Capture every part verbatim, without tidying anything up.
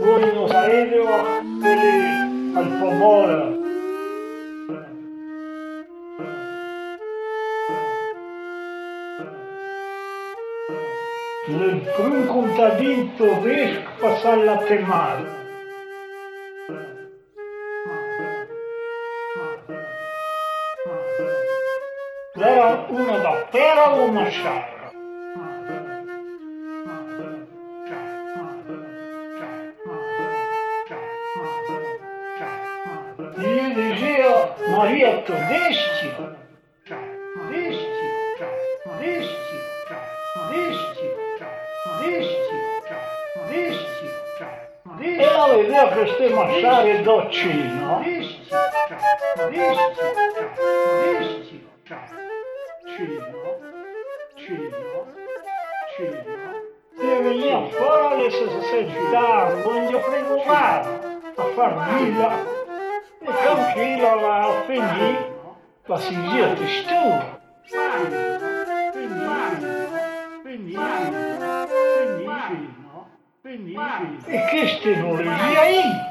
Buenos Aires, quelli al pomodoro. Le primo contadino tedesco passò la temare. Era una da pera o masciara. Gli diceva Maria Tedeschi, Tedeschi, Tedeschi, Tedeschi, Tedeschi, Tedeschi. E la vedeva queste masciare doccino. Tedeschi, Tedeschi, Tedeschi. Cino, Cino, Cino. E veniva fuori le società, non gli preoccupava a far villa. E tranquillo la finì, la si gira di studio. E queste non le via io.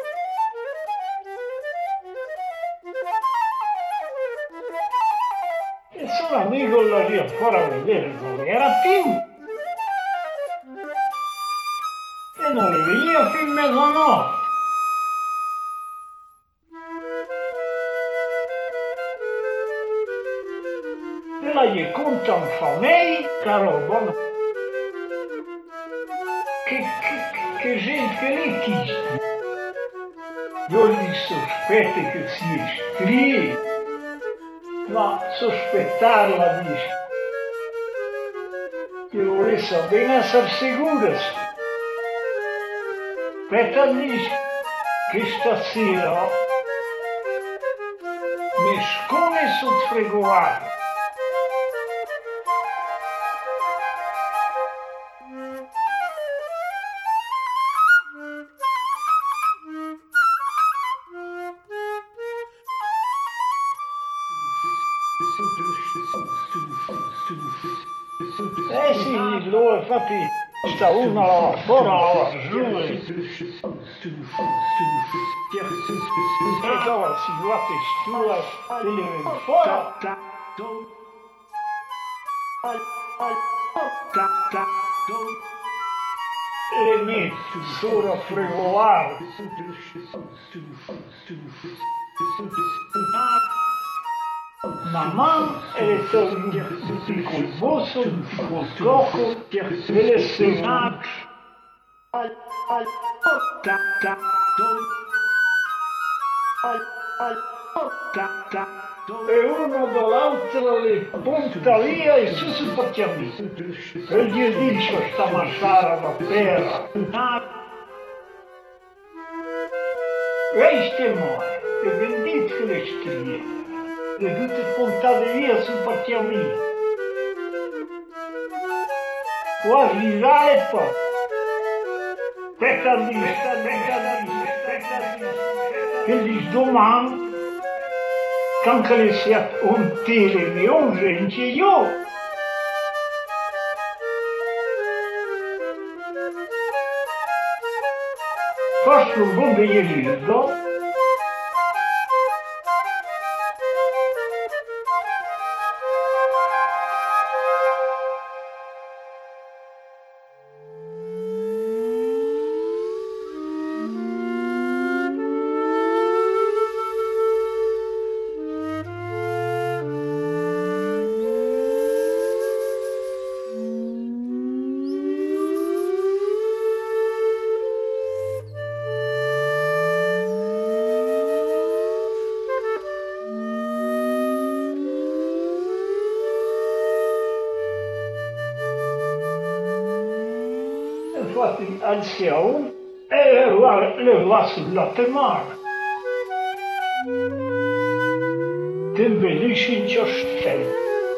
E sono amico la via fuori a vedere, non era più. E non le veniva più in mezzanotte. E la gli contano famiglia, che roba. Che, che, che gente lì chiste. Io gli sospetto che si iscrive. Ma sospettarla dice che volesse bene essere sicura. Aspetta dice che stasera mi scone sul frigovato. Eh sì, lo infatti sta una la fuori giù e dove si guarda stua e le viene fuori e le metti solo a fregolare. Mamma è tornata col bosso, col cocco, e le semate. E uno dall'altro le punta via e su si faccia via. E gli dice sta masciara da terra. Reste muore, e vendete le strie. Le tutte puntate via sul partiamino. Quasi risale poi. Aspetta lì, aspetta lì, aspetta lì. Che dice domani, quando le sia un tele mi urgente io. Faccio un buon vegliato. Infatti alziamo e le va sulla temara. Ti imbellisci in ciastello.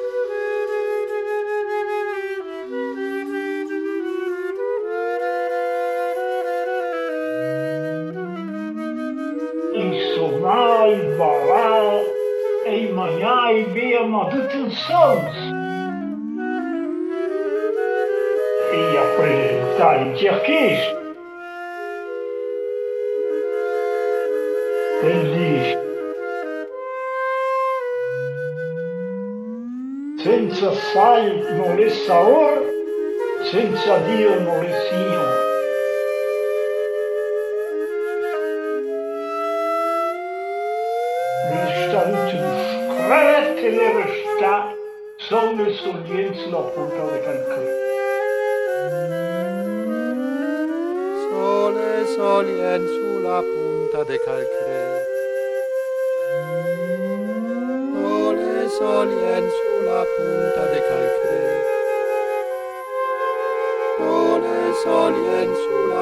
Insomma, il balà e i mangiai via, ma tutto il senso. E a presentare i cerchisti. egli senza sai non è saor, senza Dio non è Signore. L'Istantus crete le resta solle soglienza la punta de calcare. Sole solien sulla punta de calcare. Sole solien sulla punta de calcare. Sole solien sulla